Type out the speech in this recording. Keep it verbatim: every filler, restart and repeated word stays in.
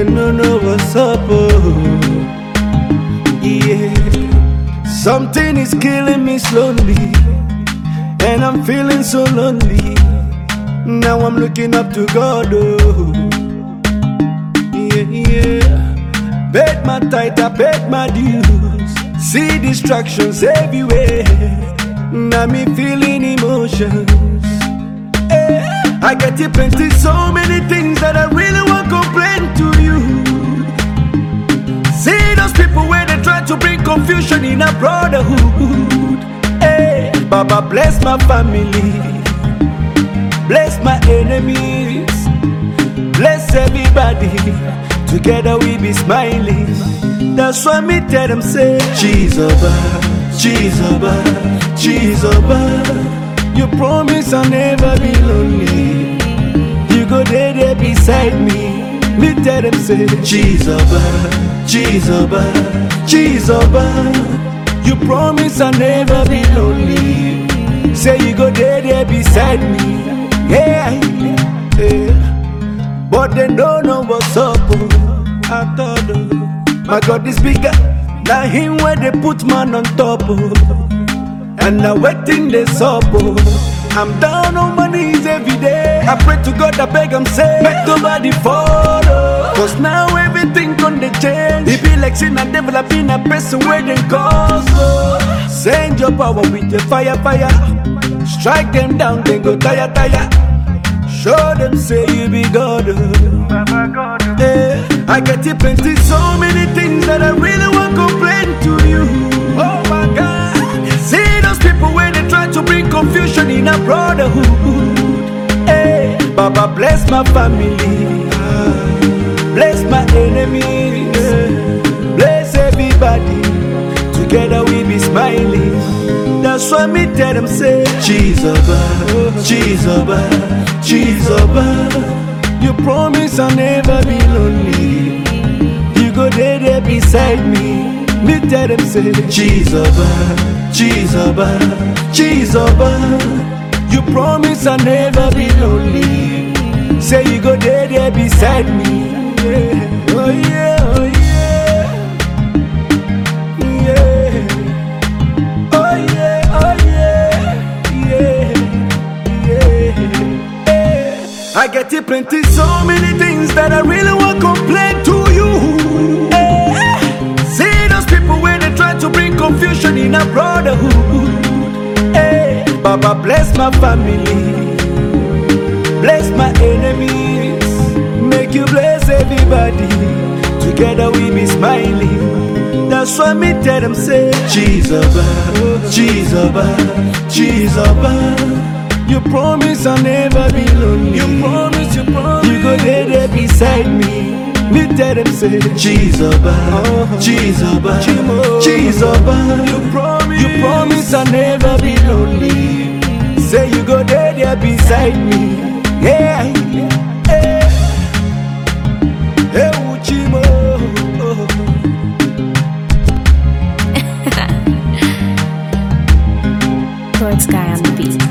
they don't know what's up, oh. Yeah. Something is killing me slowly, and I'm feeling so lonely. Now I'm looking up to God, oh. Yeah, yeah. Paid my tithe, I paid my dues. See distractions everywhere. Now me feeling emotions. Eh, I get it plenty, so many things that I really want to complain to you. See those people where they try to bring confusion in a brotherhood. Eh, Baba bless my family, bless my enemies, bless everybody. Together we be smiling. That's why me tell them say, Jesus, Jesus, Jesus. You promise I'll never be lonely. You go there, there beside me. Me tell them say, Jesus, Jesus, Jesus. You promise I'll never be lonely. Say you go there, there beside me. Yeah, yeah. But they don't know what's up, oh. I thought, oh, my God is bigger. Now him where they put man on top, oh. And now waiting this up, oh. I'm down on my knees every day. I pray to God, I beg him, say, make nobody follow. Cause now everything gonna change. It be like sin and developing a person where they cause, oh. Send your power with the fire, fire. Strike them down, then go tire, tire. Show them say you be God, oh. Yeah. I get it plenty, so many things that I really want to complain to you. Oh my God. See those people where they try to bring confusion in a brotherhood. Hey, Baba bless my family, bless my enemies, bless everybody. Together we be smiling. That's why me tell them say, Jesus, Jesus, Jesus. You promise I'll never be lonely. You go there, there beside me. Me tell them say, Jesus, Jesus, Jesus. You promise I'll never be lonely. Say you go there, there beside me. Yeah. Oh yeah, oh yeah, yeah. Oh yeah, oh yeah, yeah, yeah, yeah. I get it plenty, so many things that I really want to complain to you. Eh. See those people where they try to bring confusion in a brotherhood. Hey, Baba bless my family, bless my enemies, make you bless everybody. Together we be smiling. That's why me tell them say, Jesus, Jesus, Jesus. You promise I'll never be lonely. You promise, you promise. You go there, there beside me. Me tell them say, Jesus, Jesus, Jesus. You promise, you promise I'll never be lonely. Say you go there, there beside me. Yeah, yeah. Hey, Uchimo. Towards Sky on the beat.